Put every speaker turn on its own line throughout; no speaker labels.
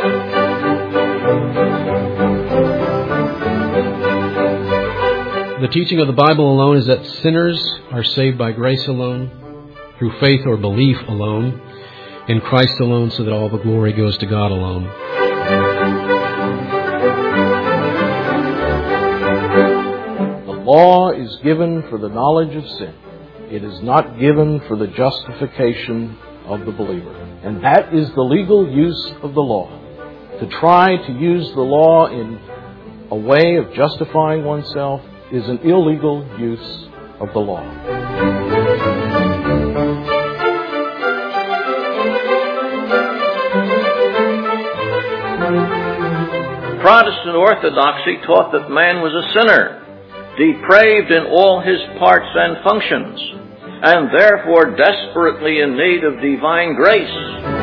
The teaching of the Bible alone is that sinners are saved by grace alone, through faith or belief alone, in Christ alone, so that all the glory goes to God alone.
The law is given for the knowledge of sin. It is not given for the justification of the believer. And that is the legal use of the law. To try to use the law in a way of justifying oneself is an illegal use of the law.
Protestant orthodoxy taught that man was a sinner, depraved in all his parts and functions, and therefore desperately in need of divine grace.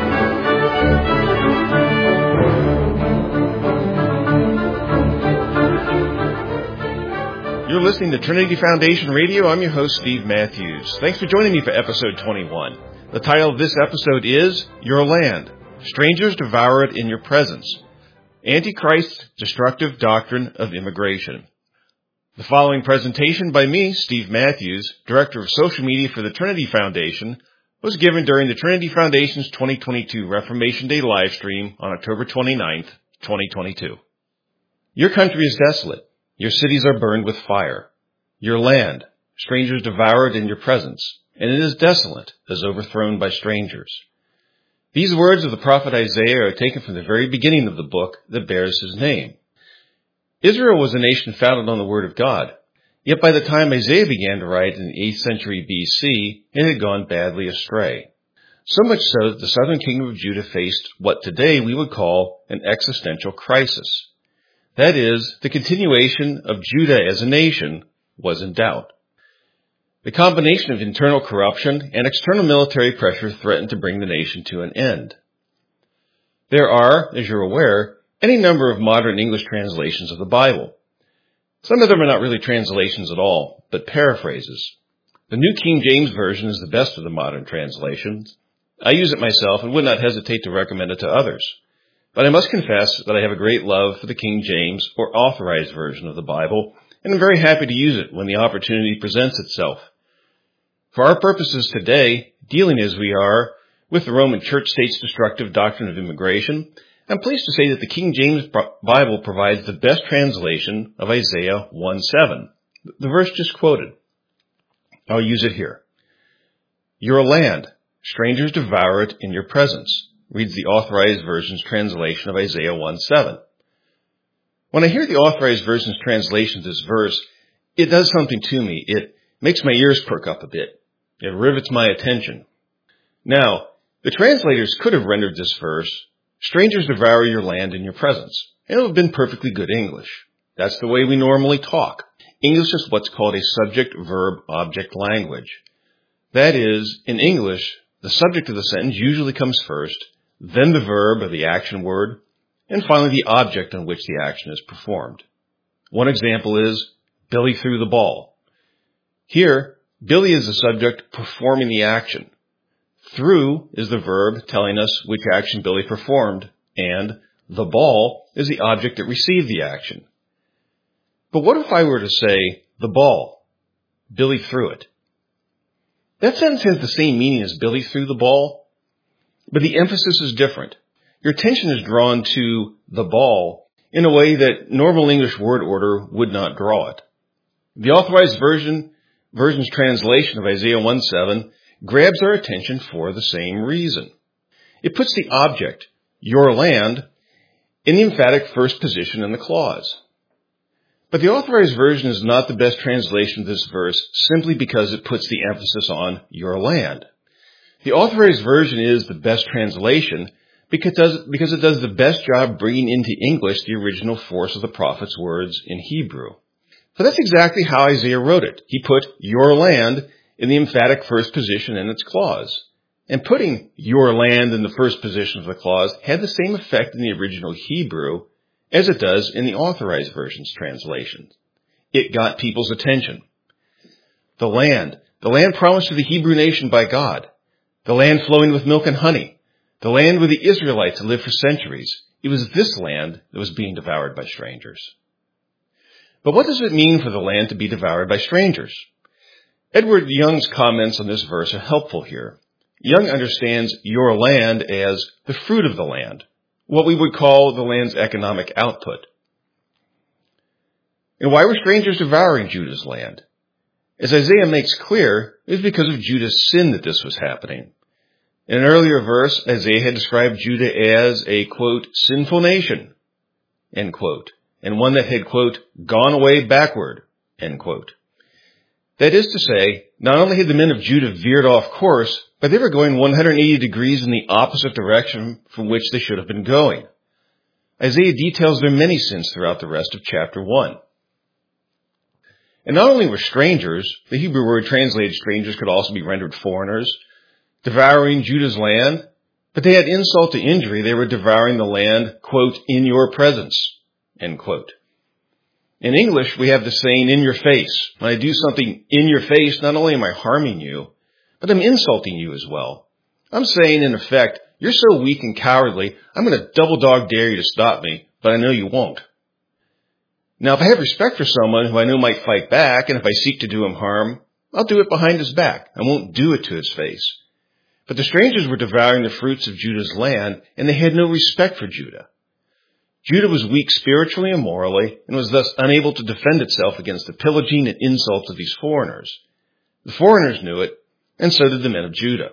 You're listening to Trinity Foundation Radio. I'm your host, Steve Matthews. Thanks for joining me for episode 21. The title of this episode is Your Land. Strangers Devour It in Your Presence. Antichrist's Destructive Doctrine of Immigration. The following presentation by me, Steve Matthews, Director of Social Media for the Trinity Foundation, was given during the Trinity Foundation's 2022 Reformation Day live stream on October 29th, 2022. Your country is desolate. Your cities are burned with fire. Your land, strangers devour it in your presence, and it is desolate, as overthrown by strangers. These words of the prophet Isaiah are taken from the very beginning of the book that bears his name. Israel was a nation founded on the Word of God, yet by the time Isaiah began to write in the 8th century BC, it had gone badly astray. So much so that the southern kingdom of Judah faced what today we would call an existential crisis. That is, the continuation of Judah as a nation was in doubt. The combination of internal corruption and external military pressure threatened to bring the nation to an end. There are, as you're aware, any number of modern English translations of the Bible. Some of them are not really translations at all, but paraphrases. The New King James Version is the best of the modern translations. I use it myself and would not hesitate to recommend it to others. But I must confess that I have a great love for the King James or Authorized Version of the Bible, and I'm very happy to use it when the opportunity presents itself. For our purposes today, dealing as we are with the Roman Church State's destructive doctrine of immigration, I'm pleased to say that the King James Bible provides the best translation of Isaiah 1:7, the verse just quoted. I'll use it here. Your land, strangers devour it in your presence, reads the Authorized Version's translation of Isaiah 1:7. When I hear the Authorized Version's translation of this verse, it does something to me. It makes my ears perk up a bit. It rivets my attention. Now, the translators could have rendered this verse, strangers devour your land in your presence, and it would have been perfectly good English. That's the way we normally talk. English is what's called a subject-verb-object language. That is, in English, the subject of the sentence usually comes first, then the verb or the action word, and finally the object on which the action is performed. One example is, Billy threw the ball. Here, Billy is the subject performing the action. Threw is the verb telling us which action Billy performed, and the ball is the object that received the action. But what if I were to say, the ball? Billy threw it. That sentence has the same meaning as Billy threw the ball, but the emphasis is different. Your attention is drawn to the ball in a way that normal English word order would not draw it. The Authorized Version's translation of Isaiah 1:7 grabs our attention for the same reason. It puts the object, your land, in the emphatic first position in the clause. But the Authorized Version is not the best translation of this verse simply because it puts the emphasis on your land. The Authorized Version is the best translation because it does the best job bringing into English the original force of the prophet's words in Hebrew. But that's exactly how Isaiah wrote it. He put your land in the emphatic first position in its clause. And putting your land in the first position of the clause had the same effect in the original Hebrew as it does in the Authorized Version's translation. It got people's attention. The land promised to the Hebrew nation by God, the land flowing with milk and honey, the land where the Israelites had lived for centuries. It was this land that was being devoured by strangers. But what does it mean for the land to be devoured by strangers? Edward Young's comments on this verse are helpful here. Young understands your land as the fruit of the land, what we would call the land's economic output. And why were strangers devouring Judah's land? As Isaiah makes clear, it was because of Judah's sin that this was happening. In an earlier verse, Isaiah had described Judah as a, quote, sinful nation, end quote, and one that had, quote, gone away backward, end quote. That is to say, not only had the men of Judah veered off course, but they were going 180 degrees in the opposite direction from which they should have been going. Isaiah details their many sins throughout the rest of chapter 1. And not only were strangers, the Hebrew word translated strangers could also be rendered foreigners, devouring Judah's land, but they had insult to injury. They were devouring the land, quote, in your presence, end quote. In English, we have the saying, in your face. When I do something in your face, not only am I harming you, but I'm insulting you as well. I'm saying, in effect, you're so weak and cowardly, I'm going to double dog dare you to stop me, but I know you won't. Now, if I have respect for someone who I know might fight back, and if I seek to do him harm, I'll do it behind his back. I won't do it to his face. But the strangers were devouring the fruits of Judah's land, and they had no respect for Judah. Judah was weak spiritually and morally, and was thus unable to defend itself against the pillaging and insults of these foreigners. The foreigners knew it, and so did the men of Judah.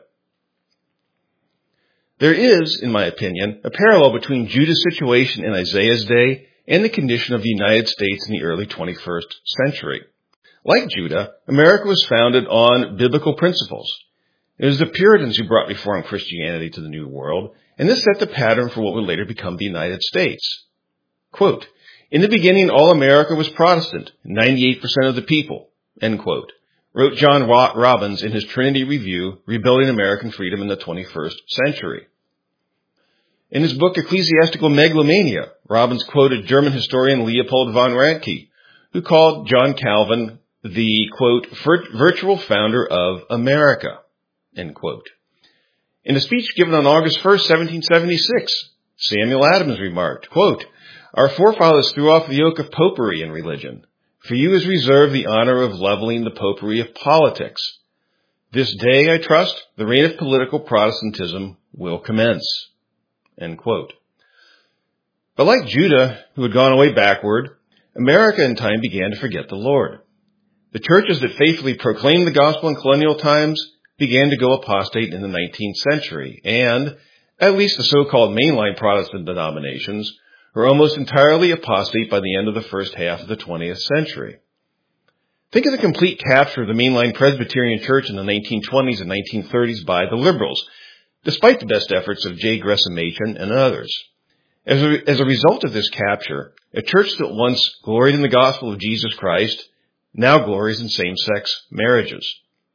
There is, in my opinion, a parallel between Judah's situation in Isaiah's day and the condition of the United States in the early 21st century. Like Judah, America was founded on biblical principles. It was the Puritans who brought Reformed Christianity to the New World, and this set the pattern for what would later become the United States. Quote, in the beginning, all America was Protestant, 98% of the people, end quote, wrote John Robbins in his Trinity Review, Rebuilding American Freedom in the 21st Century. In his book, Ecclesiastical Megalomania, Robbins quoted German historian Leopold von Ranke, who called John Calvin the, quote, virtual founder of America, end quote. In a speech given on August 1st, 1776, Samuel Adams remarked, quote, our forefathers threw off the yoke of popery in religion. For you is reserved the honor of leveling the popery of politics. This day, I trust, the reign of political Protestantism will commence, end quote. But like Judah, who had gone away backward, America in time began to forget the Lord. The churches that faithfully proclaimed the gospel in colonial times began to go apostate in the 19th century, and at least the so-called mainline Protestant denominations were almost entirely apostate by the end of the first half of the 20th century. Think of the complete capture of the mainline Presbyterian Church in the 1920s and 1930s by the liberals, despite the best efforts of J. Gresham Machen and others. As a result of this capture, a church that once gloried in the gospel of Jesus Christ now glories in same-sex marriages.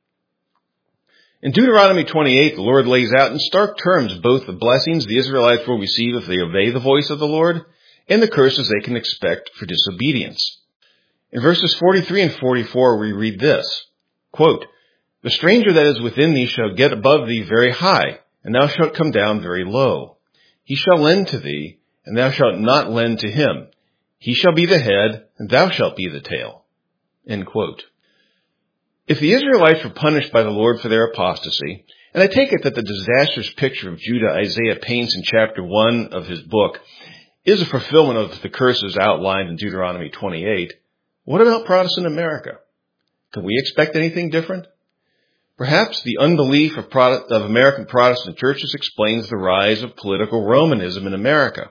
In Deuteronomy 28, the Lord lays out in stark terms both the blessings the Israelites will receive if they obey the voice of the Lord and the curses they can expect for disobedience. In verses 43 and 44, we read this, quote, the stranger that is within thee shall get above thee very high, and thou shalt come down very low. He shall lend to thee, and thou shalt not lend to him. He shall be the head, and thou shalt be the tail. End quote. If the Israelites were punished by the Lord for their apostasy, and I take it that the disastrous picture of Judah Isaiah paints in chapter 1 of his book is a fulfillment of the curses outlined in Deuteronomy 28, what about Protestant America? Can we expect anything different? Perhaps the unbelief of American Protestant churches explains the rise of political Romanism in America.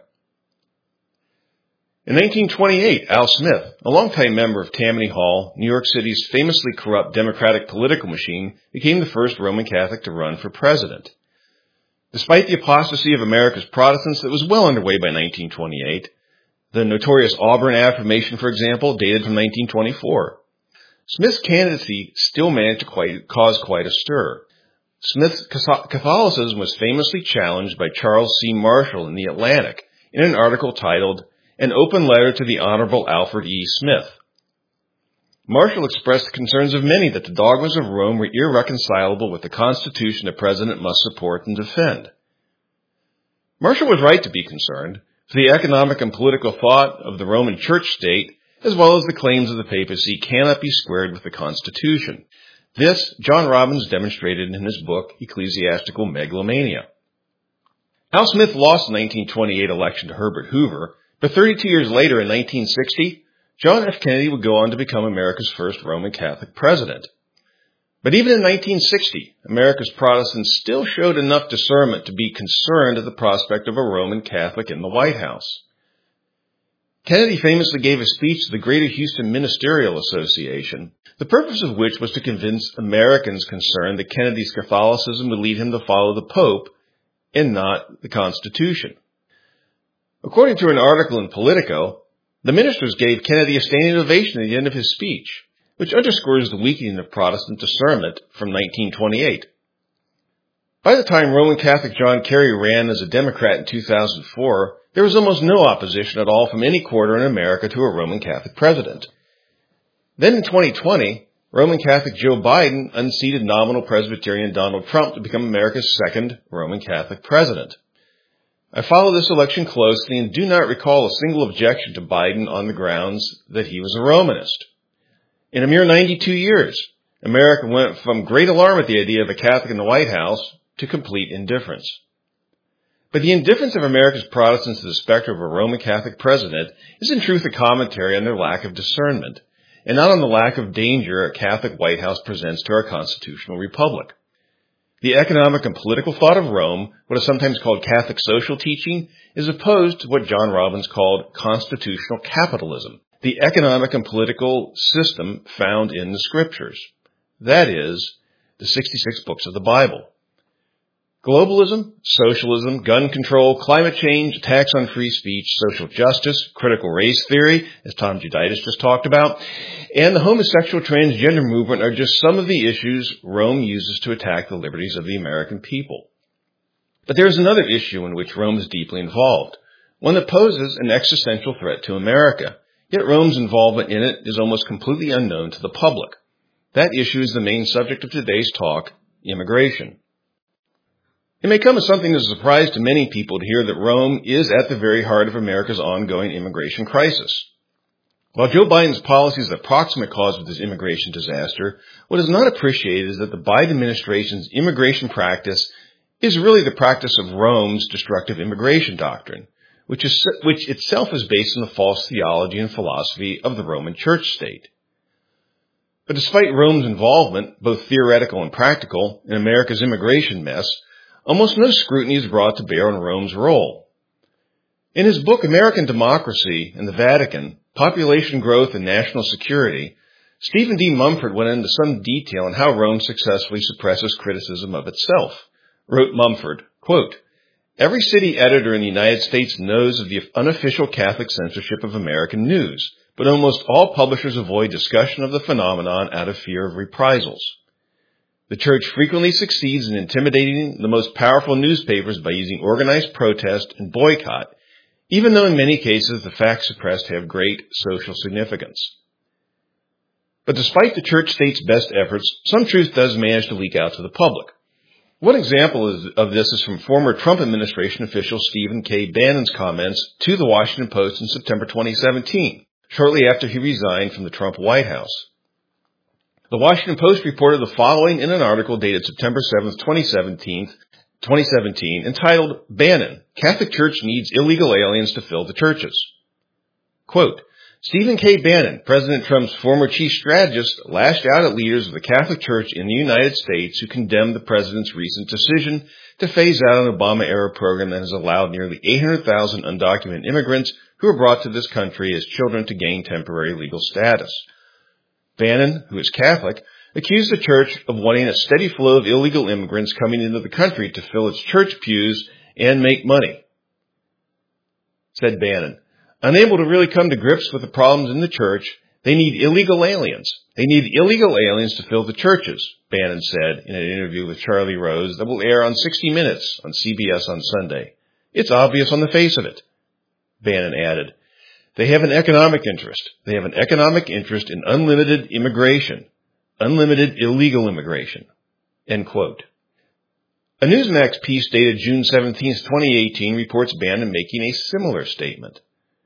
In 1928, Al Smith, a longtime member of Tammany Hall, New York City's famously corrupt Democratic political machine, became the first Roman Catholic to run for president. Despite the apostasy of America's Protestants that was well underway by 1928, the notorious Auburn Affirmation, for example, dated from 1924, Smith's candidacy still managed to cause quite a stir. Smith's Catholicism was famously challenged by Charles C. Marshall in The Atlantic in an article titled An Open Letter to the Honorable Alfred E. Smith. Marshall expressed the concerns of many that the dogmas of Rome were irreconcilable with the Constitution a president must support and defend. Marshall was right to be concerned for the economic and political thought of the Roman Church state, as well as the claims of the papacy, cannot be squared with the Constitution. This, John Robbins demonstrated in his book, Ecclesiastical Megalomania. Al Smith lost the 1928 election to Herbert Hoover, but 32 years later, in 1960, John F. Kennedy would go on to become America's first Roman Catholic president. But even in 1960, America's Protestants still showed enough discernment to be concerned at the prospect of a Roman Catholic in the White House. Kennedy famously gave a speech to the Greater Houston Ministerial Association, the purpose of which was to convince Americans concerned that Kennedy's Catholicism would lead him to follow the Pope and not the Constitution. According to an article in Politico, the ministers gave Kennedy a standing ovation at the end of his speech, which underscores the weakening of Protestant discernment from 1928. By the time Roman Catholic John Kerry ran as a Democrat in 2004, there was almost no opposition at all from any quarter in America to a Roman Catholic president. Then in 2020, Roman Catholic Joe Biden unseated nominal Presbyterian Donald Trump to become America's second Roman Catholic president. I follow this election closely and do not recall a single objection to Biden on the grounds that he was a Romanist. In a mere 92 years, America went from great alarm at the idea of a Catholic in the White House to complete indifference. But the indifference of America's Protestants to the specter of a Roman Catholic president is in truth a commentary on their lack of discernment, and not on the lack of danger a Catholic White House presents to our constitutional republic. The economic and political thought of Rome, what is sometimes called Catholic social teaching, is opposed to what John Robbins called constitutional capitalism, the economic and political system found in the Scriptures. That is, the 66 books of the Bible. Globalism, socialism, gun control, climate change, attacks on free speech, social justice, critical race theory, as Tom Juditis just talked about, and the homosexual transgender movement are just some of the issues Rome uses to attack the liberties of the American people. But there is another issue in which Rome is deeply involved, one that poses an existential threat to America, yet Rome's involvement in it is almost completely unknown to the public. That issue is the main subject of today's talk, immigration. It may come as something of a surprise to many people to hear that Rome is at the very heart of America's ongoing immigration crisis. While Joe Biden's policy is the proximate cause of this immigration disaster, what is not appreciated is that the Biden administration's immigration practice is really the practice of Rome's destructive immigration doctrine, which itself is based on the false theology and philosophy of the Roman Church state. But despite Rome's involvement, both theoretical and practical, in America's immigration mess, almost no scrutiny is brought to bear on Rome's role. In his book, American Democracy and the Vatican, Population Growth and National Security, Stephen D. Mumford went into some detail on how Rome successfully suppresses criticism of itself. Wrote Mumford, quote, "Every city editor in the United States knows of the unofficial Catholic censorship of American news, but almost all publishers avoid discussion of the phenomenon out of fear of reprisals. The Church frequently succeeds in intimidating the most powerful newspapers by using organized protest and boycott, even though in many cases the facts suppressed have great social significance." But despite the Church state's best efforts, some truth does manage to leak out to the public. One example of this is from former Trump administration official Stephen K. Bannon's comments to the Washington Post in September 2017, shortly after he resigned from the Trump White House. The Washington Post reported the following in an article dated September 7, 2017, entitled, "Bannon, Catholic Church Needs Illegal Aliens to Fill the Churches." Quote, "Stephen K. Bannon, President Trump's former chief strategist, lashed out at leaders of the Catholic Church in the United States who condemned the president's recent decision to phase out an Obama-era program that has allowed nearly 800,000 undocumented immigrants who were brought to this country as children to gain temporary legal status. Bannon, who is Catholic, accused the church of wanting a steady flow of illegal immigrants coming into the country to fill its church pews and make money." Said Bannon, "Unable to really come to grips with the problems in the church, they need illegal aliens. They need illegal aliens to fill the churches," Bannon said in an interview with Charlie Rose that will air on 60 Minutes on CBS on Sunday. "It's obvious on the face of it." Bannon added, "They have an economic interest. They have an economic interest in unlimited immigration, unlimited illegal immigration." End quote. A Newsmax piece dated June 17, 2018 reports Bannon making a similar statement.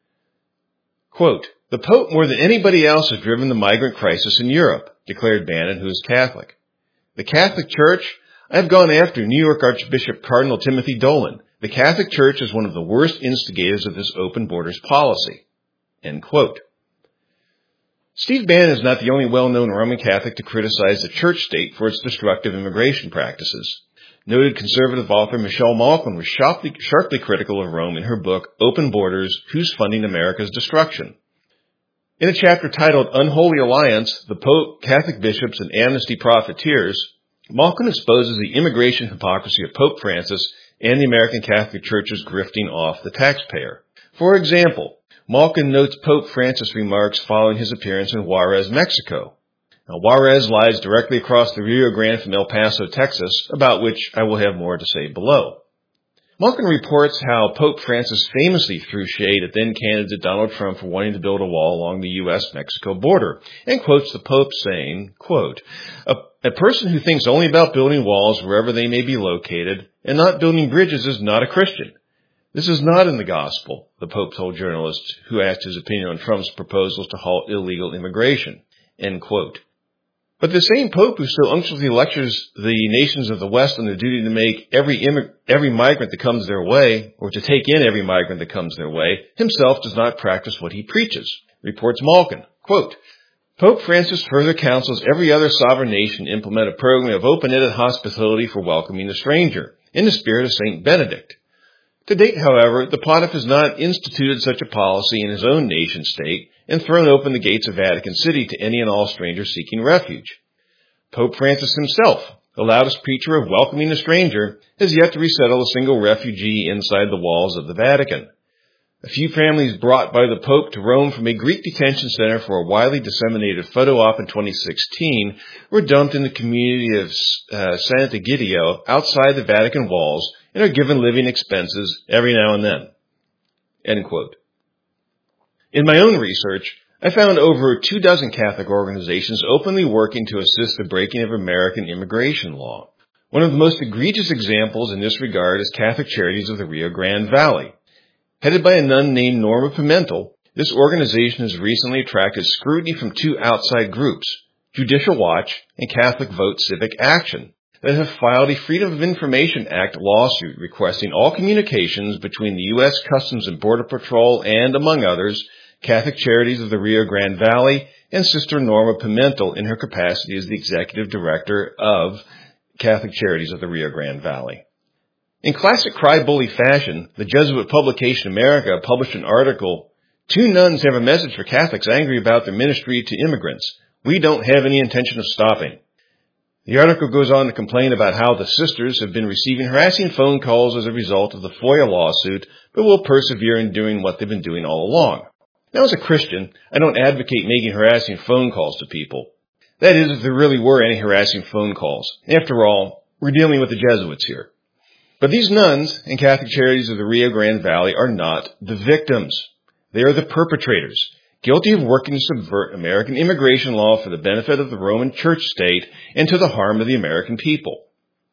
Quote, "The Pope more than anybody else has driven the migrant crisis in Europe," declared Bannon, who is Catholic. "The Catholic Church? I have gone after New York Archbishop Cardinal Timothy Dolan. The Catholic Church is one of the worst instigators of this open borders policy." End quote. Steve Bannon is not the only well-known Roman Catholic to criticize the church state for its destructive immigration practices. Noted conservative author Michelle Malkin was sharply critical of Rome in her book, Open Borders, Who's Funding America's Destruction? In a chapter titled Unholy Alliance, the Pope, Catholic Bishops, and Amnesty Profiteers, Malkin exposes the immigration hypocrisy of Pope Francis and the American Catholic Church's grifting off the taxpayer. For example, Malkin notes Pope Francis' remarks following his appearance in Juarez, Mexico. Now, Juarez lies directly across the Rio Grande from El Paso, Texas, about which I will have more to say below. Malkin reports how Pope Francis famously threw shade at then-candidate Donald Trump for wanting to build a wall along the U.S.-Mexico border, and quotes the Pope saying, quote, a person who thinks only about building walls wherever they may be located and not building bridges is not a Christian. This is not in the gospel, the Pope told journalists who asked his opinion on Trump's proposals to halt illegal immigration, end quote. But the same Pope who so unctuously lectures the nations of the West on their duty to make every migrant that comes their way, or to take in every migrant that comes their way, himself does not practice what he preaches, reports Malkin. Quote, Pope Francis further counsels every other sovereign nation implement a program of open-ended hospitality for welcoming the stranger, in the spirit of St. Benedict. To date, however, the pontiff has not instituted such a policy in his own nation-state and thrown open the gates of Vatican City to any and all strangers seeking refuge. Pope Francis himself, the loudest preacher of welcoming the stranger, has yet to resettle a single refugee inside the walls of the Vatican. A few families brought by the Pope to Rome from a Greek detention center for a widely disseminated photo op in 2016 were dumped in the community of Sant'Egidio outside the Vatican walls and are given living expenses every now and then. End quote. In my own research, I found over 24 Catholic organizations openly working to assist the breaking of American immigration law. One of the most egregious examples in this regard is Catholic Charities of the Rio Grande Valley. Headed by a nun named Norma Pimentel, this organization has recently attracted scrutiny from two outside groups, Judicial Watch and Catholic Vote Civic Action, that have filed a Freedom of Information Act lawsuit requesting all communications between the U.S. Customs and Border Patrol and, among others, Catholic Charities of the Rio Grande Valley and Sister Norma Pimentel in her capacity as the Executive Director of Catholic Charities of the Rio Grande Valley. In classic cry-bully fashion, the Jesuit publication America published an article, "Two nuns have a message for Catholics angry about their ministry to immigrants. We don't have any intention of stopping." The article goes on to complain about how the sisters have been receiving harassing phone calls as a result of the FOIA lawsuit, but will persevere in doing what they've been doing all along. Now, as a Christian, I don't advocate making harassing phone calls to people. That is, if there really were any harassing phone calls. After all, we're dealing with the Jesuits here. But these nuns and Catholic Charities of the Rio Grande Valley are not the victims. They are the perpetrators, guilty of working to subvert American immigration law for the benefit of the Roman Church state and to the harm of the American people.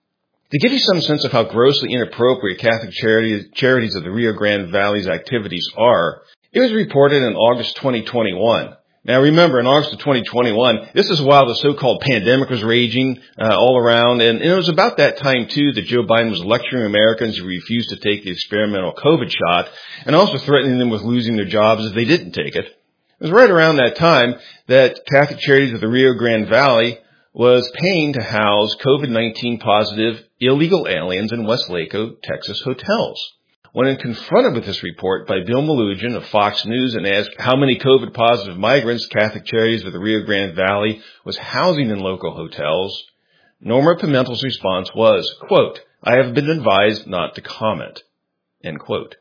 To give you some sense of how grossly inappropriate Catholic Charities of the Rio Grande Valley's activities are, it was reported in August 2021. Now remember, in August of 2021, this is while the so-called pandemic was raging all around, and it was about that time, too, that Joe Biden was lecturing Americans who refused to take the experimental COVID shot, and also threatening them with losing their jobs if they didn't take it. It was right around that time that Catholic Charities of the Rio Grande Valley was paying to house COVID-19 positive illegal aliens in Westlaco, Texas hotels. When confronted with this report by Bill Melugin of Fox News and asked how many COVID-positive migrants Catholic Charities of the Rio Grande Valley was housing in local hotels, Norma Pimentel's response was, quote, "I have been advised not to comment," end quote.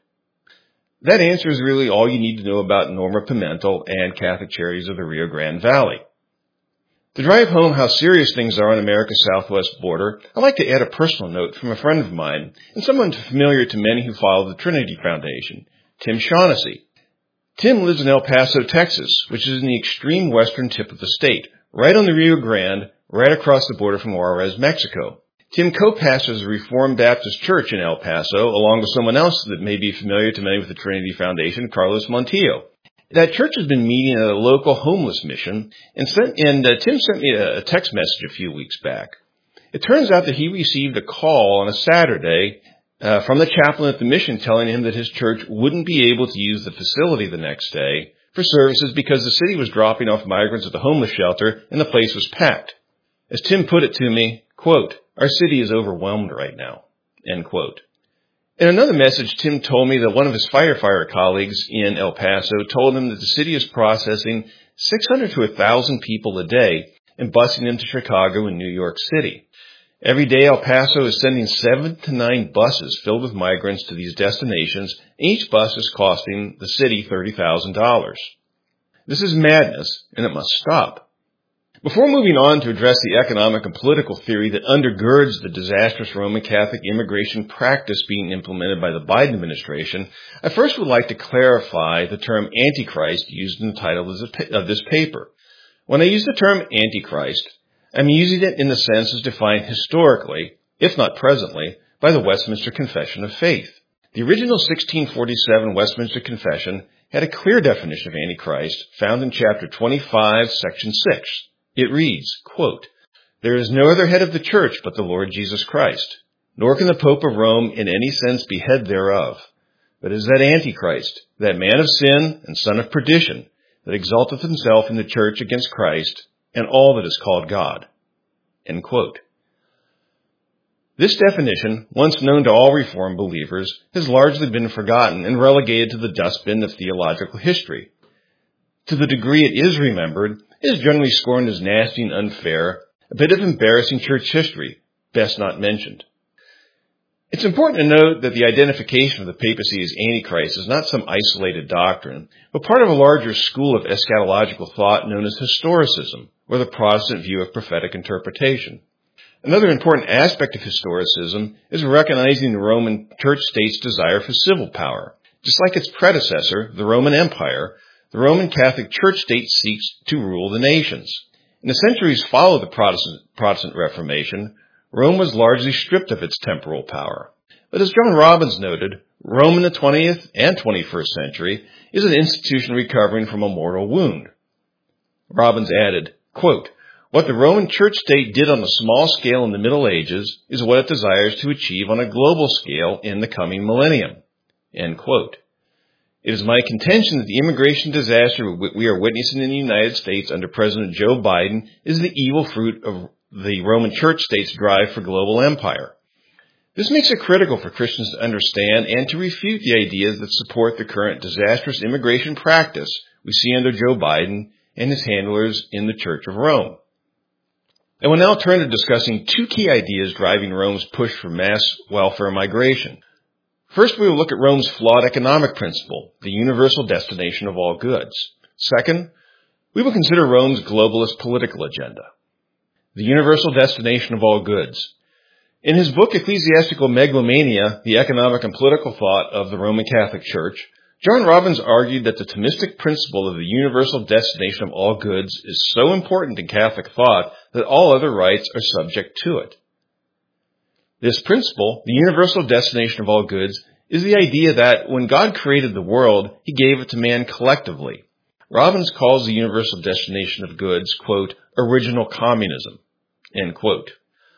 That answer is really all you need to know about Norma Pimentel and Catholic Charities of the Rio Grande Valley. To drive home how serious things are on America's southwest border, I'd like to add a personal note from a friend of mine and someone familiar to many who follow the Trinity Foundation, Tim Shaughnessy. Tim lives in El Paso, Texas, which is in the extreme western tip of the state, right on the Rio Grande, right across the border from Juarez, Mexico. Tim co-pastors a Reformed Baptist church in El Paso, along with someone else that may be familiar to many with the Trinity Foundation, Carlos Montillo. That church has been meeting at a local homeless mission, and Tim sent me a text message a few weeks back. It turns out that he received a call on a Saturday from the chaplain at the mission telling him that his church wouldn't be able to use the facility the next day for services because the city was dropping off migrants at the homeless shelter and the place was packed. As Tim put it to me, quote, "Our city is overwhelmed right now," end quote. In another message, Tim told me that one of his firefighter colleagues in El Paso told him that the city is processing 600 to 1,000 people a day and busing them to Chicago and New York City. Every day, El Paso is sending 7 to 9 buses filled with migrants to these destinations, and each bus is costing the city $30,000. This is madness, and it must stop. Before moving on to address the economic and political theory that undergirds the disastrous Roman Catholic immigration practice being implemented by the Biden administration, I first would like to clarify the term Antichrist used in the title of this paper. When I use the term Antichrist, I'm using it in the sense as defined historically, if not presently, by the Westminster Confession of Faith. The original 1647 Westminster Confession had a clear definition of Antichrist found in chapter 25, section 6. It reads, quote, "There is no other head of the church but the Lord Jesus Christ, nor can the Pope of Rome in any sense be head thereof. But is that Antichrist, that man of sin and son of perdition, that exalteth himself in the church against Christ and all that is called God." End quote. This definition, once known to all Reformed believers, has largely been forgotten and relegated to the dustbin of theological history. To the degree it is remembered, it is generally scorned as nasty and unfair, a bit of embarrassing church history, best not mentioned. It's important to note that the identification of the papacy as Antichrist is not some isolated doctrine, but part of a larger school of eschatological thought known as historicism, or the Protestant view of prophetic interpretation. Another important aspect of historicism is recognizing the Roman Church state's desire for civil power. Just like its predecessor, the Roman Empire, the Roman Catholic Church state seeks to rule the nations. In the centuries following the Protestant Reformation, Rome was largely stripped of its temporal power. But as John Robbins noted, Rome in the 20th and 21st century is an institution recovering from a mortal wound. Robbins added, quote, "What the Roman Church state did on a small scale in the Middle Ages is what it desires to achieve on a global scale in the coming millennium." End quote. It is my contention that the immigration disaster we are witnessing in the United States under President Joe Biden is the evil fruit of the Roman Church state's drive for global empire. This makes it critical for Christians to understand and to refute the ideas that support the current disastrous immigration practice we see under Joe Biden and his handlers in the Church of Rome. I will now turn to discussing 2 key ideas driving Rome's push for mass welfare migration. First, we will look at Rome's flawed economic principle, the universal destination of all goods. Second, we will consider Rome's globalist political agenda, the universal destination of all goods. In his book, Ecclesiastical Megalomania, the economic and political thought of the Roman Catholic Church, John Robbins argued that the Thomistic principle of the universal destination of all goods is so important in Catholic thought that all other rights are subject to it. This principle, the universal destination of all goods, is the idea that when God created the world, he gave it to man collectively. Robbins calls the universal destination of goods, quote, "original communism," end quote.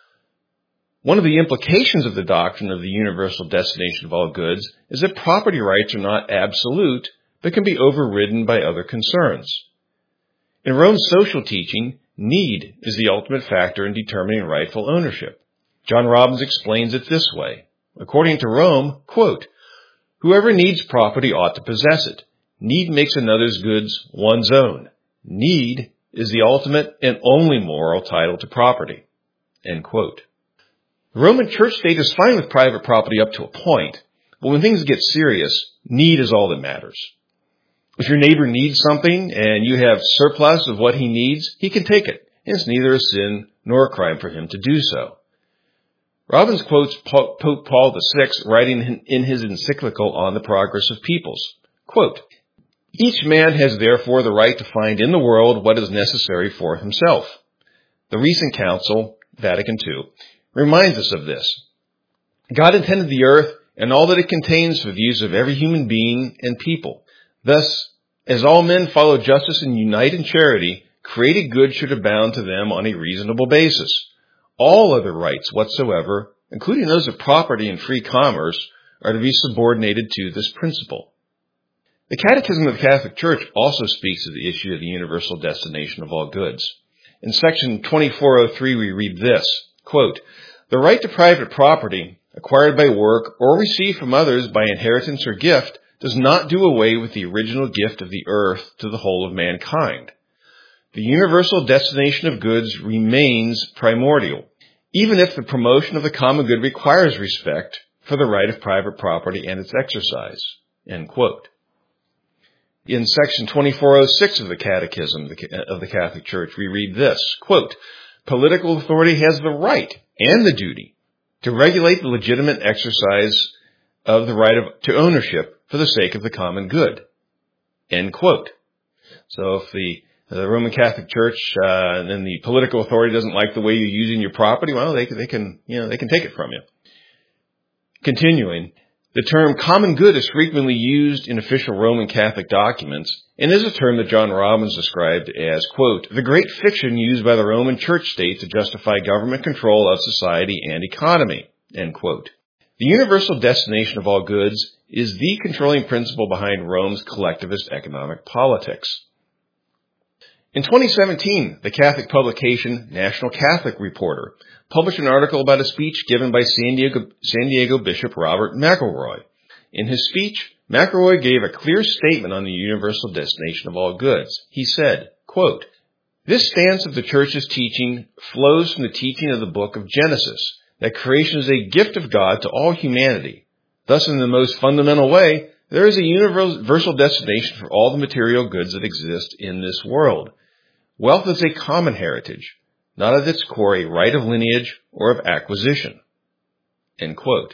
One of the implications of the doctrine of the universal destination of all goods is that property rights are not absolute, but can be overridden by other concerns. In Rome's social teaching, need is the ultimate factor in determining rightful ownership. John Robbins explains it this way. According to Rome, quote, "Whoever needs property ought to possess it. Need makes another's goods one's own. Need is the ultimate and only moral title to property," end quote. The Roman Church state is fine with private property up to a point, but when things get serious, need is all that matters. If your neighbor needs something and you have surplus of what he needs, he can take it. It's neither a sin nor a crime for him to do so. Robbins quotes Pope Paul VI writing in his encyclical on the progress of peoples. Quote, "Each man has therefore the right to find in the world what is necessary for himself." The recent council, Vatican II, reminds us of this. God intended the earth and all that it contains for the use of every human being and people. Thus, as all men follow justice and unite in charity, created good should abound to them on a reasonable basis. All other rights whatsoever, including those of property and free commerce, are to be subordinated to this principle. The Catechism of the Catholic Church also speaks of the issue of the universal destination of all goods. In section 2403 we read this, quote, "The right to private property, acquired by work or received from others by inheritance or gift, does not do away with the original gift of the earth to the whole of mankind. The universal destination of goods remains primordial, even if the promotion of the common good requires respect for the right of private property and its exercise." End quote. In section 2406 of the Catechism of the Catholic Church, we read this, quote, "Political authority has the right and the duty to regulate the legitimate exercise of the right to ownership for the sake of the common good." End quote. So if the Roman Catholic Church and the political authority doesn't like the way you're using your property, well, they can take it from you. Continuing, the term common good is frequently used in official Roman Catholic documents and is a term that John Robbins described as, quote, "the great fiction used by the Roman Church state to justify government control of society and economy," end quote. The universal destination of all goods is the controlling principle behind Rome's collectivist economic politics. In 2017, the Catholic publication National Catholic Reporter published an article about a speech given by San Diego Bishop Robert McElroy. In his speech, McElroy gave a clear statement on the universal destination of all goods. He said, quote, "This stance of the Church's teaching flows from the teaching of the book of Genesis, that creation is a gift of God to all humanity. Thus, in the most fundamental way, there is a universal destination for all the material goods that exist in this world. Wealth is a common heritage, not at its core a right of lineage or of acquisition." End quote.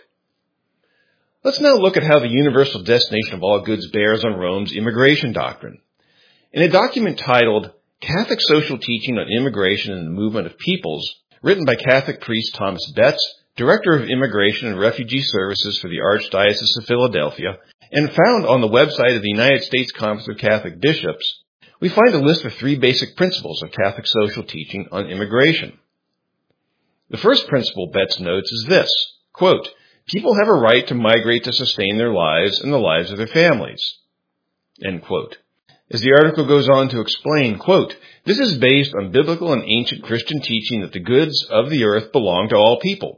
Let's now look at how the universal destination of all goods bears on Rome's immigration doctrine. In a document titled Catholic Social Teaching on Immigration and the Movement of Peoples, written by Catholic priest Thomas Betts, Director of Immigration and Refugee Services for the Archdiocese of Philadelphia, and found on the website of the United States Conference of Catholic Bishops, we find a list of 3 basic principles of Catholic social teaching on immigration. The first principle, Betts notes, is this, quote, "People have a right to migrate to sustain their lives and the lives of their families." End quote. As the article goes on to explain, quote, "This is based on biblical and ancient Christian teaching that the goods of the earth belong to all people.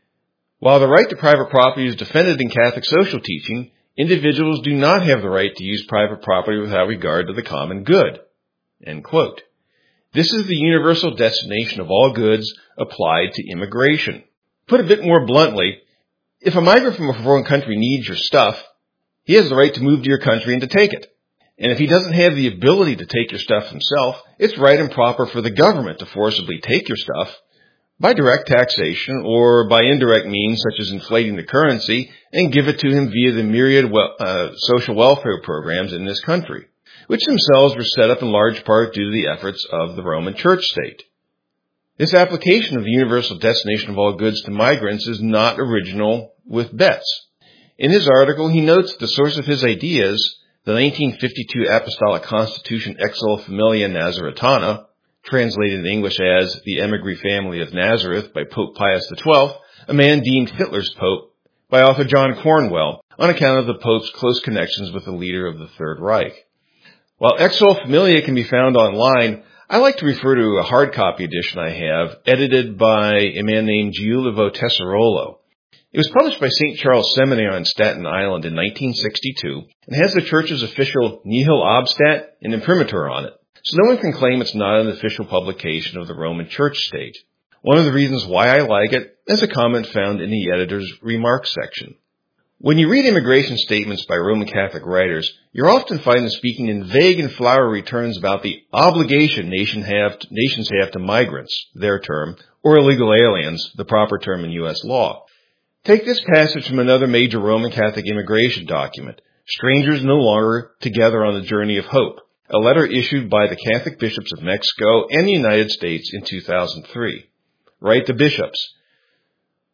While the right to private property is defended in Catholic social teaching, individuals do not have the right to use private property without regard to the common good." End quote. This is the universal destination of all goods applied to immigration. Put a bit more bluntly, if a migrant from a foreign country needs your stuff, he has the right to move to your country and to take it. And if he doesn't have the ability to take your stuff himself, it's right and proper for the government to forcibly take your stuff by direct taxation or by indirect means such as inflating the currency and give it to him via the myriad social welfare programs in this country, which themselves were set up in large part due to the efforts of the Roman Church state. This application of the universal destination of all goods to migrants is not original with Betts. In his article, he notes that the source of his ideas, the 1952 Apostolic Constitution Exul Familia Nazaretana, translated in English as the Emigre Family of Nazareth by Pope Pius XII, a man deemed Hitler's Pope, by author John Cornwell, on account of the Pope's close connections with the leader of the Third Reich. While Exul Familia can be found online, I like to refer to a hard copy edition I have, edited by a man named Giulio Tesserolo. It was published by St. Charles Seminary on Staten Island in 1962 and has the Church's official Nihil Obstat and imprimatur on it, so no one can claim it's not an official publication of the Roman Church state. One of the reasons why I like it is a comment found in the editor's remarks section. When you read immigration statements by Roman Catholic writers, you'll often find them speaking in vague and flowery terms about the obligation nations have to migrants, their term, or illegal aliens, the proper term in U.S. law. Take this passage from another major Roman Catholic immigration document, Strangers No Longer Together on the Journey of Hope, a letter issued by the Catholic bishops of Mexico and the United States in 2003. Write the bishops,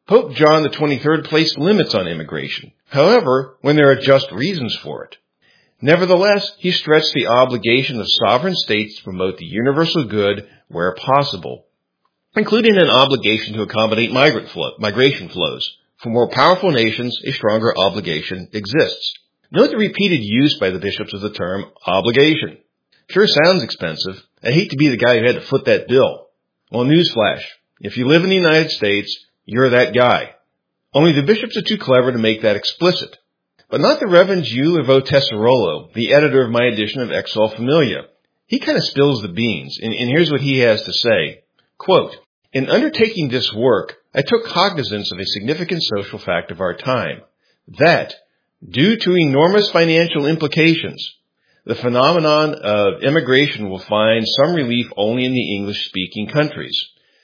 Pope John the 23rd placed limits on immigration, however, when there are just reasons for it. Nevertheless, he stretched the obligation of sovereign states to promote the universal good where possible, including an obligation to accommodate migration flows. For more powerful nations, a stronger obligation exists. Note the repeated use by the bishops of the term obligation. Sure sounds expensive. I hate to be the guy who had to foot that bill. Well, newsflash. If you live in the United States, you're that guy. Only the bishops are too clever to make that explicit. But not the Reverend Hugh Laveau Tessarolo, the editor of my edition of Exsul Familia. He kind of spills the beans, and here's what he has to say. Quote, "In undertaking this work, I took cognizance of a significant social fact of our time, that, due to enormous financial implications, the phenomenon of immigration will find some relief only in the English-speaking countries.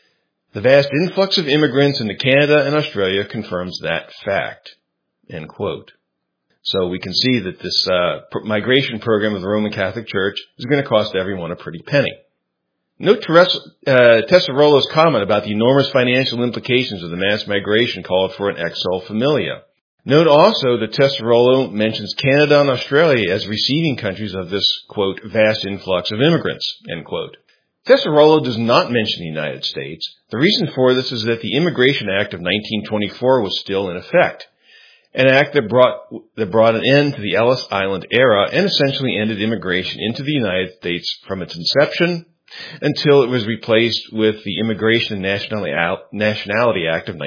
The vast influx of immigrants into Canada and Australia confirms that fact." End quote. So we can see that this migration program of the Roman Catholic Church is going to cost everyone a pretty penny. Note Tessarolo's comment about the enormous financial implications of the mass migration called for in Exsul Familia. Note also that Tessarolo mentions Canada and Australia as receiving countries of this, quote, vast influx of immigrants, end quote. Tessarolo does not mention the United States. The reason for this is that the Immigration Act of 1924 was still in effect, an act that brought an end to the Ellis Island era and essentially ended immigration into the United States from its inception until it was replaced with the Immigration and Nationality Act of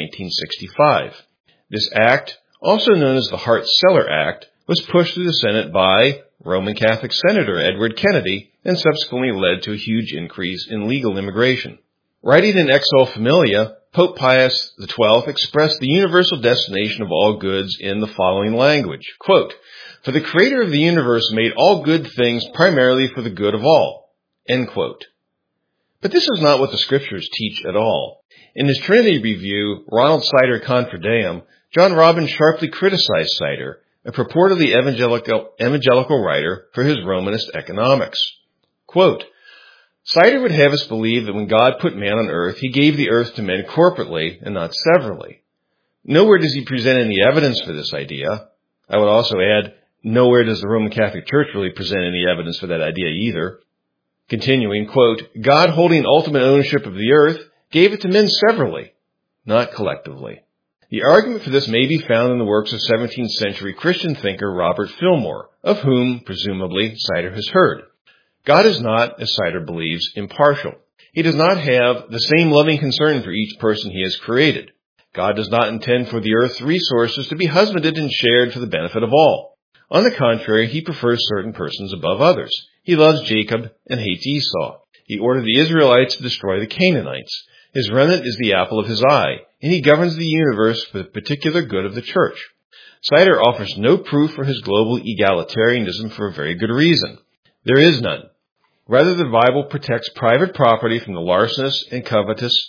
1965. This act, also known as the Hart-Celler Act, was pushed through the Senate by Roman Catholic Senator Edward Kennedy and subsequently led to a huge increase in legal immigration. Writing in Exsul Familia, Pope Pius XII expressed the universal destination of all goods in the following language, quote, "For the Creator of the universe made all good things primarily for the good of all," end quote. But this is not what the Scriptures teach at all. In his Trinity review, Ronald Sider Contra Deum, John Robbins sharply criticized Sider, a purportedly evangelical writer, for his Romanist economics. Quote, "Sider would have us believe that when God put man on earth, he gave the earth to men corporately and not severally. Nowhere does he present any evidence for this idea." I would also add, nowhere does the Roman Catholic Church really present any evidence for that idea either. Continuing, quote, "God, holding ultimate ownership of the earth, gave it to men severally, not collectively." The argument for this may be found in the works of 17th century Christian thinker Robert Fillmore, of whom, presumably, Sider has heard. God is not, as Sider believes, impartial. He does not have the same loving concern for each person he has created. God does not intend for the earth's resources to be husbanded and shared for the benefit of all. On the contrary, he prefers certain persons above others. He loves Jacob and hates Esau. He ordered the Israelites to destroy the Canaanites. His remnant is the apple of his eye, and he governs the universe for the particular good of the church. Sider offers no proof for his global egalitarianism for a very good reason. There is none. Rather, the Bible protects private property from the larcenous and covetous,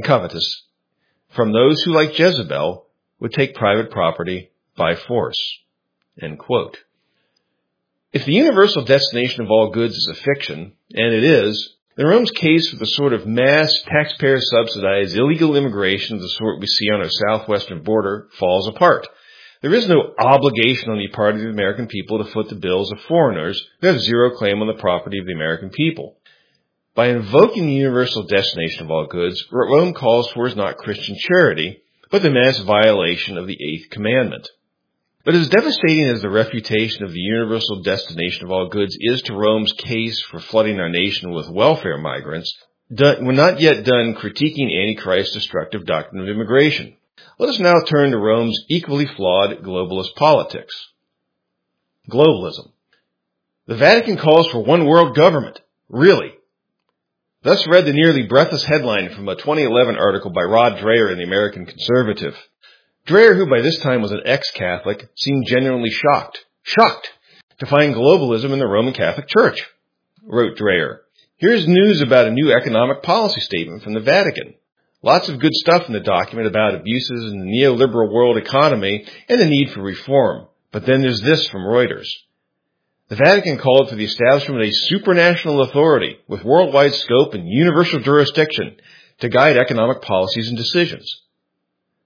from those who, like Jezebel, would take private property by force. End quote. If the universal destination of all goods is a fiction, and it is, then Rome's case for the sort of mass, taxpayer-subsidized illegal immigration of the sort we see on our southwestern border falls apart. There is no obligation on the part of the American people to foot the bills of foreigners who have zero claim on the property of the American people. By invoking the universal destination of all goods, what Rome calls for is not Christian charity, but the mass violation of the eighth commandment. But as devastating as the refutation of the universal destination of all goods is to Rome's case for flooding our nation with welfare migrants, we're not yet done critiquing Antichrist's destructive doctrine of immigration. Let us now turn to Rome's equally flawed globalist politics. Globalism. The Vatican calls for one world government. Really? Thus read the nearly breathless headline from a 2011 article by Rod Dreher in the American Conservative. Dreher, who by this time was an ex-Catholic, seemed genuinely shocked to find globalism in the Roman Catholic Church. Wrote Dreher, "Here's news about a new economic policy statement from the Vatican. Lots of good stuff in the document about abuses in the neoliberal world economy and the need for reform. But then there's this from Reuters. The Vatican called for the establishment of a supranational authority with worldwide scope and universal jurisdiction to guide economic policies and decisions.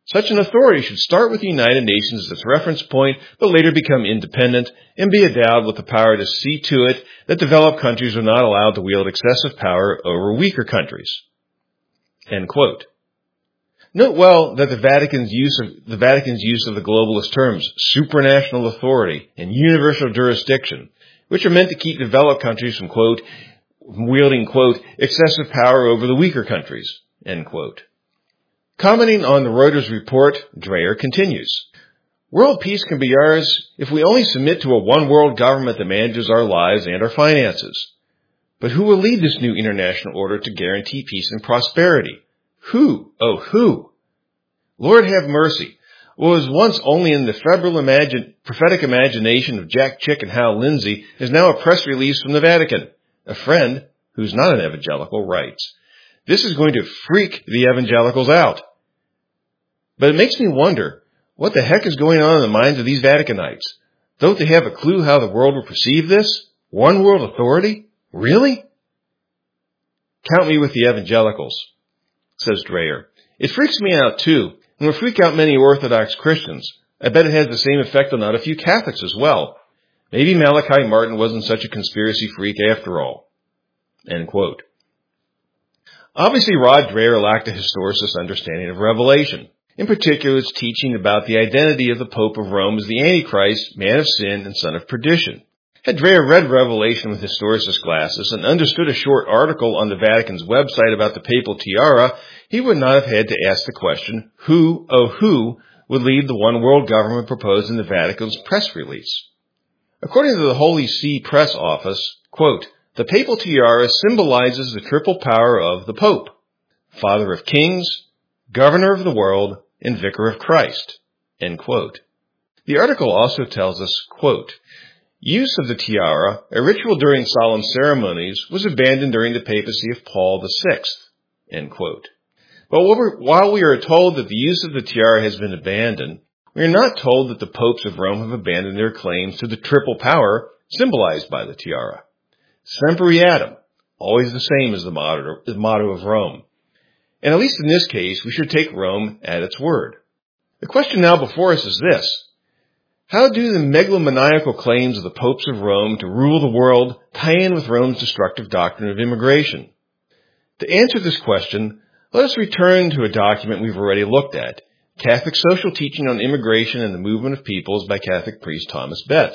Such an authority should start with the United Nations as its reference point, but later become independent and be endowed with the power to see to it that developed countries are not allowed to wield excessive power over weaker countries. End quote. Note well that the Vatican's use of the globalist terms supranational authority and universal jurisdiction, which are meant to keep developed countries from, quote, wielding, quote, excessive power over the weaker countries, end quote. Commenting on the Reuters report, Dreyer continues, world peace can be ours if we only submit to a one-world government that manages our lives and our finances. But who will lead this new international order to guarantee peace and prosperity? Who? Oh, who? Lord have mercy. What was once only in the febrile prophetic imagination of Jack Chick and Hal Lindsey is now a press release from the Vatican. A friend, who's not an evangelical, writes, this is going to freak the evangelicals out. But it makes me wonder, what the heck is going on in the minds of these Vaticanites? Don't they have a clue how the world will perceive this? One world authority? Really? Count me with the evangelicals, says Dreyer. It freaks me out too, and will freak out many Orthodox Christians. I bet it has the same effect on not a few Catholics as well. Maybe Malachi Martin wasn't such a conspiracy freak after all. End quote. Obviously, Rod Dreyer lacked a historicist understanding of Revelation. In particular, its teaching about the identity of the Pope of Rome as the Antichrist, man of sin, and son of perdition. Had Dreyer read Revelation with historicist glasses and understood a short article on the Vatican's website about the papal tiara, he would not have had to ask the question, who, oh who, would lead the one world government proposed in the Vatican's press release? According to the Holy See press office, quote, the papal tiara symbolizes the triple power of the Pope, Father of Kings, Governor of the world, and Vicar of Christ, end quote. The article also tells us, quote, use of the tiara, a ritual during solemn ceremonies, was abandoned during the papacy of Paul VI, end quote. But while we are told that the use of the tiara has been abandoned, we are not told that the popes of Rome have abandoned their claims to the triple power symbolized by the tiara. Semper Fiat, always the same as the motto of Rome. And at least in this case, we should take Rome at its word. The question now before us is this. How do the megalomaniacal claims of the popes of Rome to rule the world tie in with Rome's destructive doctrine of immigration? To answer this question, let us return to a document we've already looked at, Catholic Social Teaching on Immigration and the Movement of Peoples by Catholic priest Thomas Betts.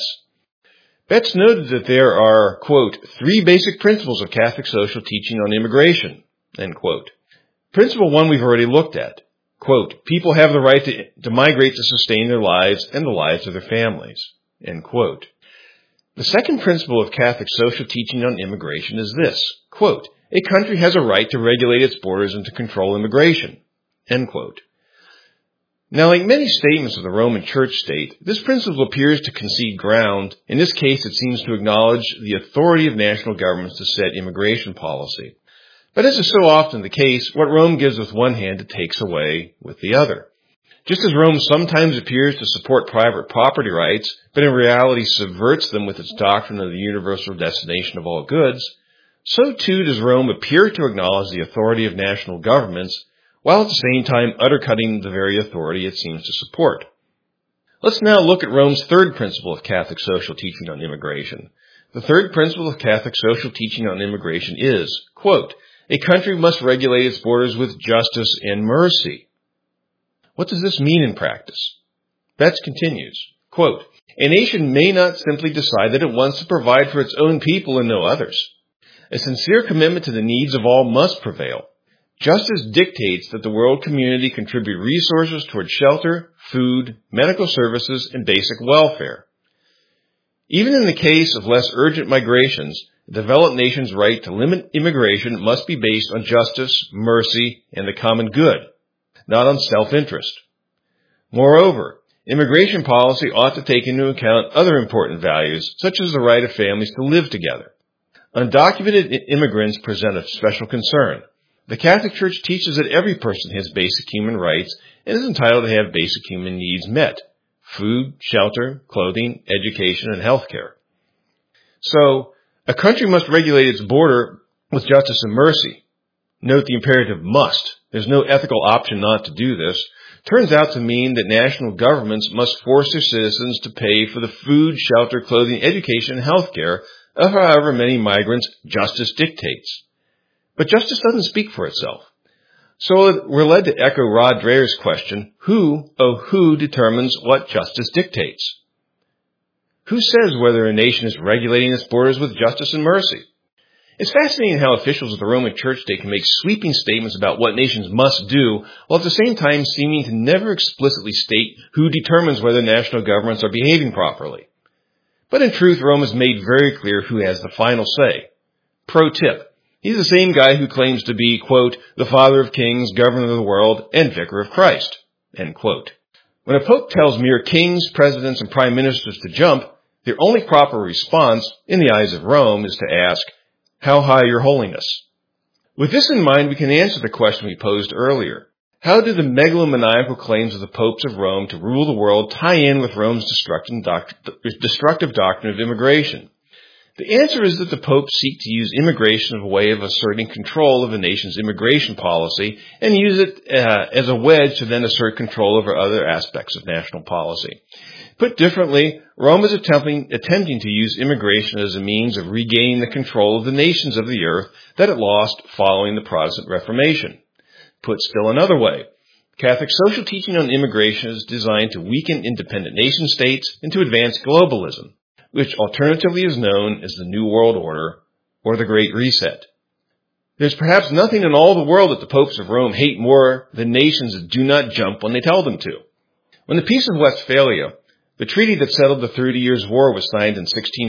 Betts noted that there are, quote, 3 basic principles of Catholic social teaching on immigration, end quote. Principle 1 we've already looked at. Quote, people have the right to migrate to sustain their lives and the lives of their families, end quote. The second principle of Catholic social teaching on immigration is this, quote, a country has a right to regulate its borders and to control immigration, end quote. Now, like many statements of the Roman Church state, this principle appears to concede ground. In this case, it seems to acknowledge the authority of national governments to set immigration policy. But as is so often the case, what Rome gives with one hand, it takes away with the other. Just as Rome sometimes appears to support private property rights, but in reality subverts them with its doctrine of the universal destination of all goods, so too does Rome appear to acknowledge the authority of national governments, while at the same time undercutting the very authority it seems to support. Let's now look at Rome's third principle of Catholic social teaching on immigration. The third principle of Catholic social teaching on immigration is, quote, a country must regulate its borders with justice and mercy. What does this mean in practice? Betts continues, quote, a nation may not simply decide that it wants to provide for its own people and no others. A sincere commitment to the needs of all must prevail. Justice dictates that the world community contribute resources toward shelter, food, medical services, and basic welfare. Even in the case of less urgent migrations, a developed nation's right to limit immigration must be based on justice, mercy, and the common good, not on self-interest. Moreover, immigration policy ought to take into account other important values, such as the right of families to live together. Undocumented immigrants present a special concern. The Catholic Church teaches that every person has basic human rights and is entitled to have basic human needs met: food, shelter, clothing, education, and health care. So, a country must regulate its border with justice and mercy. Note the imperative must. There's no ethical option not to do this. turns out to mean that national governments must force their citizens to pay for the food, shelter, clothing, education, and health care of however many migrants justice dictates. But justice doesn't speak for itself. So we're led to echo Rod Dreher's question, who determines what justice dictates? Who says whether a nation is regulating its borders with justice and mercy? It's fascinating how officials of the Roman Church today can make sweeping statements about what nations must do, while at the same time seeming to never explicitly state who determines whether national governments are behaving properly. But in truth, Rome has made very clear who has the final say. Pro tip. He's the same guy who claims to be, quote, the Father of Kings, Governor of the world, and Vicar of Christ, end quote. When a pope tells mere kings, presidents, and prime ministers to jump, their only proper response, in the eyes of Rome, is to ask, how high, Your Holiness? With this in mind, we can answer the question we posed earlier. How do the megalomaniacal claims of the popes of Rome to rule the world tie in with Rome's destructive doctrine of immigration? The answer is that the popes seek to use immigration as a way of asserting control of a nation's immigration policy and use it as a wedge to then assert control over other aspects of national policy. Put differently, Rome is attempting to use immigration as a means of regaining the control of the nations of the earth that it lost following the Protestant Reformation. Put still another way, Catholic social teaching on immigration is designed to weaken independent nation states and to advance globalism, which alternatively is known as the New World Order or the Great Reset. There's perhaps nothing in all the world that the popes of Rome hate more than nations that do not jump when they tell them to. When the Peace of Westphalia, the treaty that settled the 30 Years' War, was signed in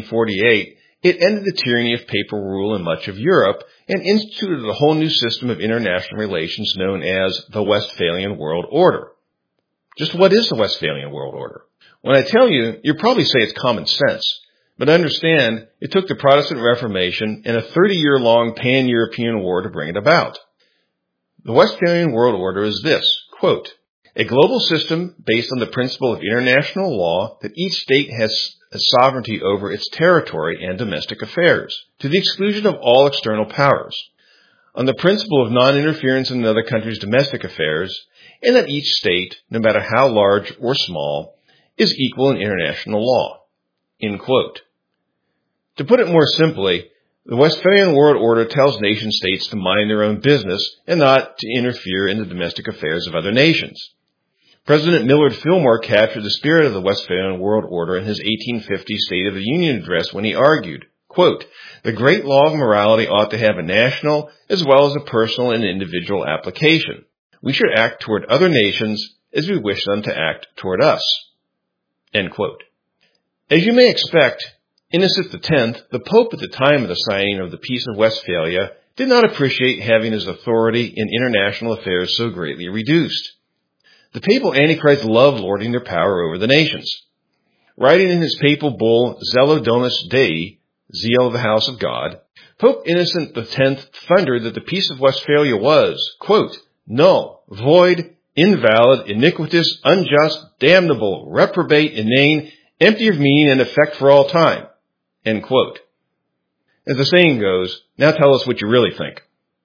1648, it ended the tyranny of papal rule in much of Europe and instituted a whole new system of international relations known as the Westphalian World Order. Just what is the Westphalian World Order? When I tell you, you'll probably say it's common sense. But understand, it took the Protestant Reformation and a 30-year-long pan-European war to bring it about. The Westphalian World Order is this, quote, a global system based on the principle of international law that each state has sovereignty over its territory and domestic affairs, to the exclusion of all external powers, on the principle of non-interference in another country's domestic affairs, and that each state, no matter how large or small, is equal in international law, end quote. To put it more simply, the Westphalian World Order tells nation-states to mind their own business and not to interfere in the domestic affairs of other nations. President Millard Fillmore captured the spirit of the Westphalian World Order in his 1850 State of the Union address when he argued, quote, the great law of morality ought to have a national as well as a personal and individual application. We should act toward other nations as we wish them to act toward us, end quote. As you may expect, Innocent X, the Pope at the time of the signing of the Peace of Westphalia, did not appreciate having his authority in international affairs so greatly reduced. The papal antichrist loved lording their power over the nations. Writing in his papal bull, Zelo Domus Dei, Zeal of the House of God, Pope Innocent X thundered that the Peace of Westphalia was, quote, null, void, invalid, iniquitous, unjust, damnable, reprobate, inane, empty of meaning and effect for all time, end quote. As the saying goes, now tell us what you really think.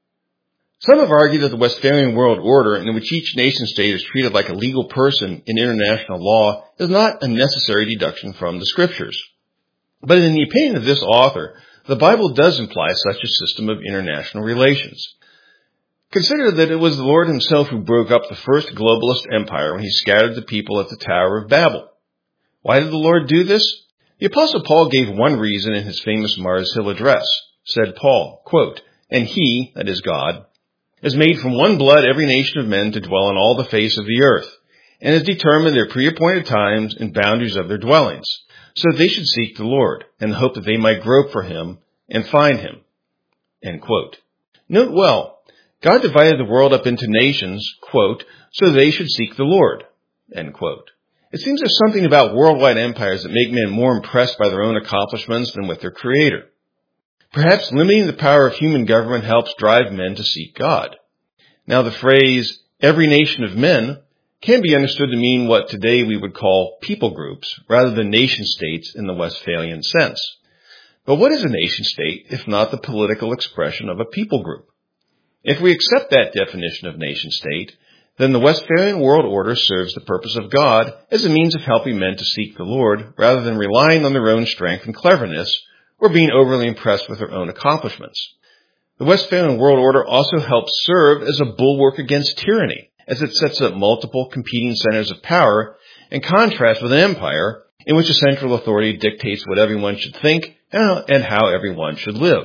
Some have argued that the Westphalian World Order, in which each nation-state is treated like a legal person in international law, is not a necessary deduction from the Scriptures. But in the opinion of this author, the Bible does imply such a system of international relations. Consider that it was the Lord himself who broke up the first globalist empire when he scattered the people at the Tower of Babel. Why did the Lord do this? The Apostle Paul gave one reason in his famous Mars Hill address. Said Paul, quote, and he, that is God, has made from one blood every nation of men to dwell on all the face of the earth, and has determined their pre-appointed times and boundaries of their dwellings, so that they should seek the Lord, and hope that they might grope for him and find him, end quote. Note well, God divided the world up into nations, quote, so they should seek the Lord, end quote. It seems there's something about worldwide empires that make men more impressed by their own accomplishments than with their Creator. Perhaps limiting the power of human government helps drive men to seek God. Now the phrase, every nation of men, can be understood to mean what today we would call people groups, rather than nation-states in the Westphalian sense. But what is a nation-state if not the political expression of a people group? If we accept that definition of nation-state, then the Westphalian world order serves the purpose of God as a means of helping men to seek the Lord rather than relying on their own strength and cleverness or being overly impressed with their own accomplishments. The Westphalian world order also helps serve as a bulwark against tyranny, as it sets up multiple competing centers of power in contrast with an empire in which a central authority dictates what everyone should think and how everyone should live.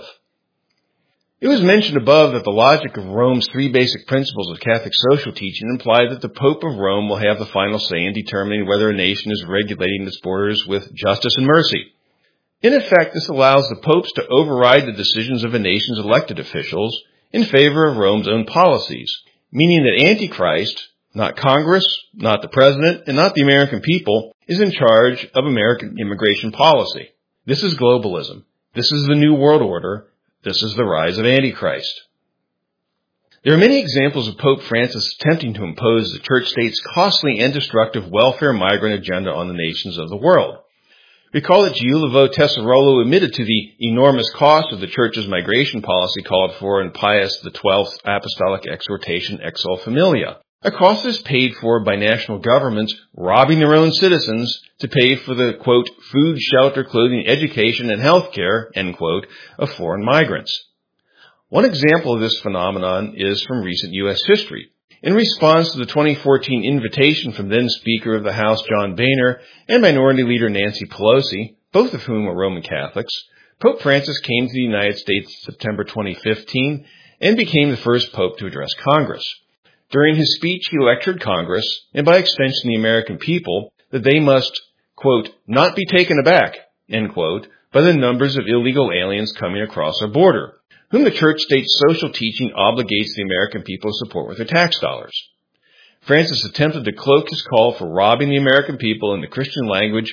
It was mentioned above that the logic of Rome's three basic principles of Catholic social teaching imply that the Pope of Rome will have the final say in determining whether a nation is regulating its borders with justice and mercy. In effect, this allows the popes to override the decisions of a nation's elected officials in favor of Rome's own policies, meaning that Antichrist, not Congress, not the President, and not the American people, is in charge of American immigration policy. This is globalism. This is the New World Order. This is the rise of Antichrist. There are many examples of Pope Francis attempting to impose the church-state's costly and destructive welfare migrant agenda on the nations of the world. Recall that Giulio Tesserolo admitted to the enormous cost of the Church's migration policy called for in Pius XII's apostolic exhortation Exsul Familia. A cost that is paid for by national governments robbing their own citizens to pay for the, quote, food, shelter, clothing, education, and health care, end quote, of foreign migrants. One example of this phenomenon is from recent U.S. history. In response to the 2014 invitation from then Speaker of the House John Boehner and Minority Leader Nancy Pelosi, both of whom are Roman Catholics, Pope Francis came to the United States in September 2015 and became the first pope to address Congress. During his speech, he lectured Congress, and by extension the American people, that they must, quote, not be taken aback, end quote, by the numbers of illegal aliens coming across our border, whom the church-state's social teaching obligates the American people to support with their tax dollars. Francis attempted to cloak his call for robbing the American people in Christian language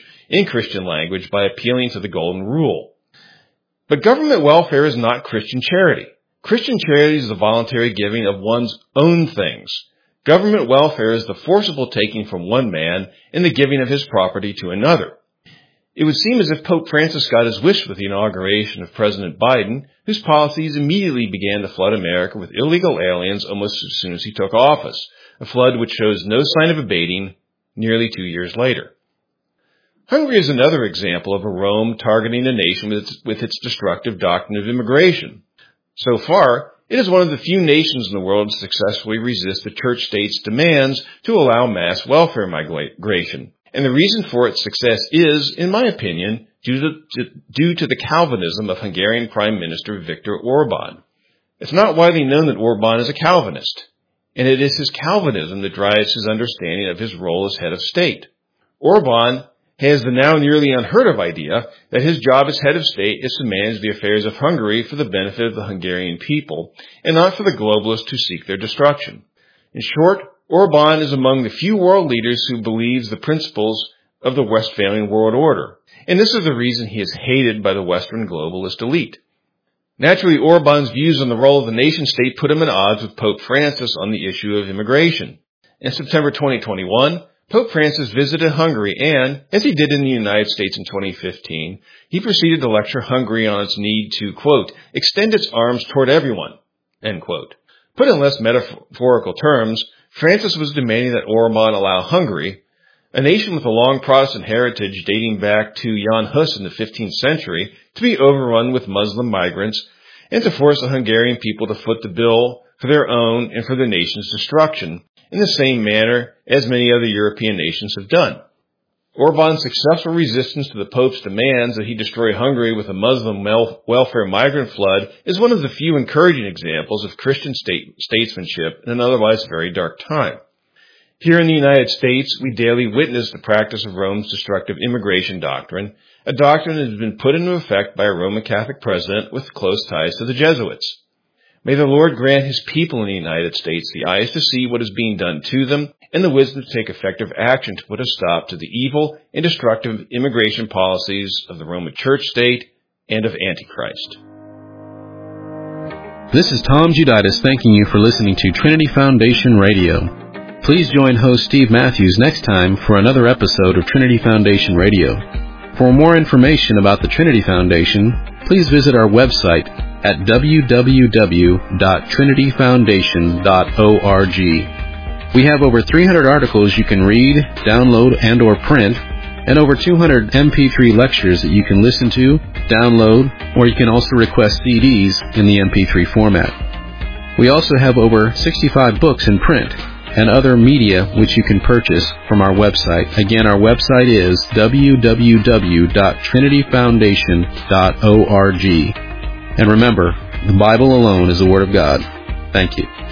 by appealing to the Golden Rule. But government welfare is not Christian charity. Christian charity is the voluntary giving of one's own things. Government welfare is the forcible taking from one man and the giving of his property to another. It would seem as if Pope Francis got his wish with the inauguration of President Biden, whose policies immediately began to flood America with illegal aliens almost as soon as he took office, a flood which shows no sign of abating nearly 2 years later. Hungary is another example of a Rome targeting a nation with its destructive doctrine of immigration. So far, it is one of the few nations in the world to successfully resist the church-state's demands to allow mass welfare migration. And the reason for its success is, in my opinion, due to the Calvinism of Hungarian Prime Minister Viktor Orban. It's not widely known that Orban is a Calvinist, and it is his Calvinism that drives his understanding of his role as head of state. Orban has the now nearly unheard of idea that his job as head of state is to manage the affairs of Hungary for the benefit of the Hungarian people, and not for the globalists who seek their destruction. In short, Orban is among the few world leaders who believes the principles of the Westphalian world order, and this is the reason he is hated by the Western globalist elite. Naturally, Orban's views on the role of the nation-state put him at odds with Pope Francis on the issue of immigration. In September 2021, Pope Francis visited Hungary and, as he did in the United States in 2015, he proceeded to lecture Hungary on its need to, quote, extend its arms toward everyone, end quote. Put in less metaphorical terms, Francis was demanding that Orban allow Hungary, a nation with a long Protestant heritage dating back to Jan Hus in the 15th century, to be overrun with Muslim migrants and to force the Hungarian people to foot the bill for their own and for the nation's destruction in the same manner as many other European nations have done. Orban's successful resistance to the Pope's demands that he destroy Hungary with a Muslim welfare migrant flood is one of the few encouraging examples of Christian statesmanship in an otherwise very dark time. Here in the United States, we daily witness the practice of Rome's destructive immigration doctrine, a doctrine that has been put into effect by a Roman Catholic president with close ties to the Jesuits. May the Lord grant his people in the United States the eyes to see what is being done to them and the wisdom to take effective action to put a stop to the evil and destructive immigration policies of the Roman Church state and of Antichrist.
This is Tom Juditis thanking you for listening to Trinity Foundation Radio. Please join host Steve Matthews next time for another episode of Trinity Foundation Radio. For more information about the Trinity Foundation, please visit our website at www.trinityfoundation.org. We have over 300 articles you can read, download, and or print, and over 200 MP3 lectures that you can listen to, download, or you can also request CDs in the MP3 format. We also have over 65 books in print and other media which you can purchase from our website. Again, our website is www.trinityfoundation.org. And remember, the Bible alone is the Word of God. Thank you.